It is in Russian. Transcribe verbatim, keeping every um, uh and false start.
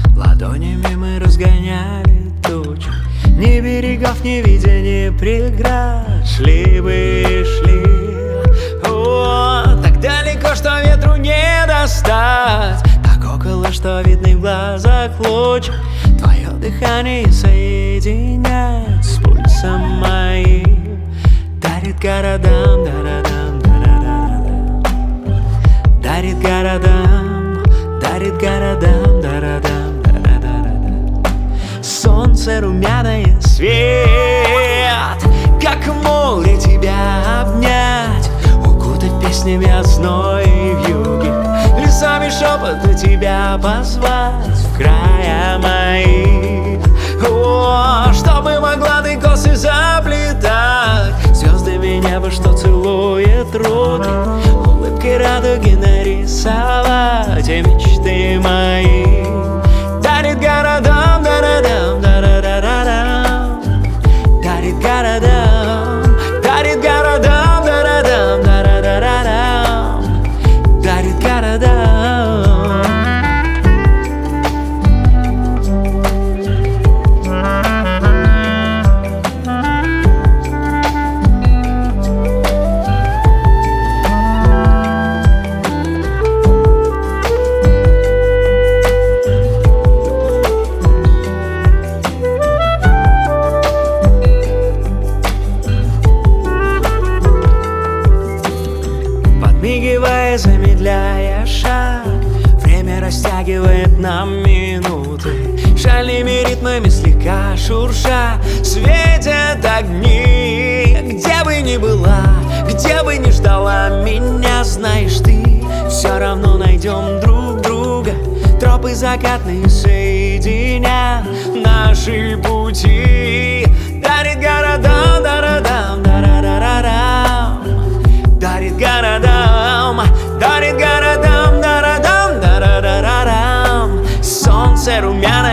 Ладонями мы разгоняли тучи, ни берегов не видя, ни преград. Шли бы, шли, о, так далеко, что ветру не достать, так около, что видны в глазах луч. Твое дыхание соединяет с пульсом моим, дарит городам, дарадам, дарадам, дарит городам, дарит городам, дарадам, дарадам. Солнце румяное, свет, как море тебя обнять, укутать песнями о зное и вьюге, лесами шепота тебя позвать в края мои. О, чтобы могла ты косы заплетать звездами неба, что целует руки, улыбкой радуги нарисовать и мечты мои. Дарит городам, дарадам, дарадам, дарит городам, дарит городам, дарадам, дарадам, дарит городам. Подмигивая, замедляя шаг, время растягивает нам минуты, шальными ритмами слегка шурша светят огни. Где бы ни была, где бы ни ждала меня, знаешь ты, все равно найдем друг друга. Тропы закатные соединят наши пути. Дарит городам, дарадам, дарадам, дарит городам, дарит городам, дарадам, дарадам. Солнце румяное,